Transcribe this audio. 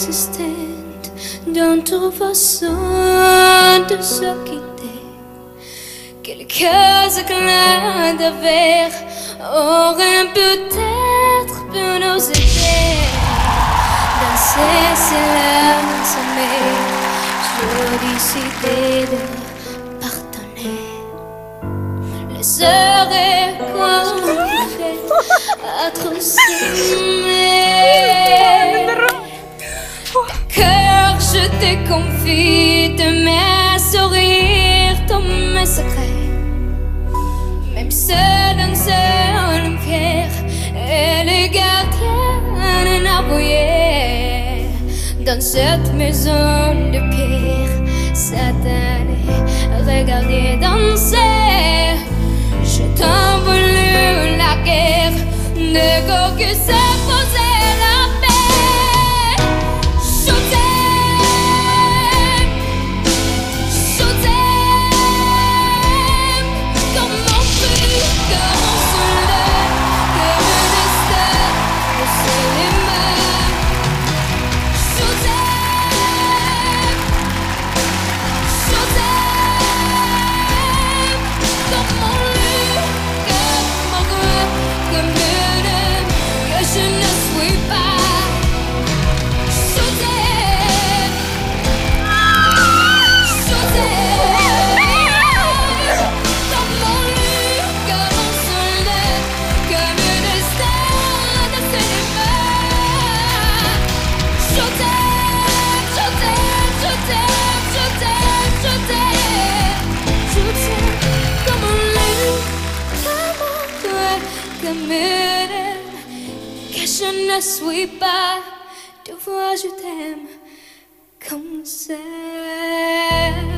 inexistente d'autre façon de se quitter. Quelques éclats de verre auraient peut-être pu nous aider. Dans ces silences, mais j'ai décidé de pardonner. Les heures écoulées à trop s'aimer. Cœur, je te confie de mes sourires, de mes secrets. Même seul un seul pierre et le gardien envoyé dans cette maison de pierre satanée. Regardez danser, je t'en voulu la guerre, ne go que s'est posé la paix. Je t'aime comme mon fruit, comme mon soldat, comme le destin de ses mains. Je t'aime comme mon lit, comme mon goût, comme le nez que je ne suis pas. Je t'aime comme mon lit, comme mon soldat, comme le destin de ses mains. Je t'aime, je t'aime, je t'aime, je t'aime, je t'aime. Je t'aime comme un lit, comme un cœur, comme une aile que je ne suis pas. Tu vois, je t'aime comme ça.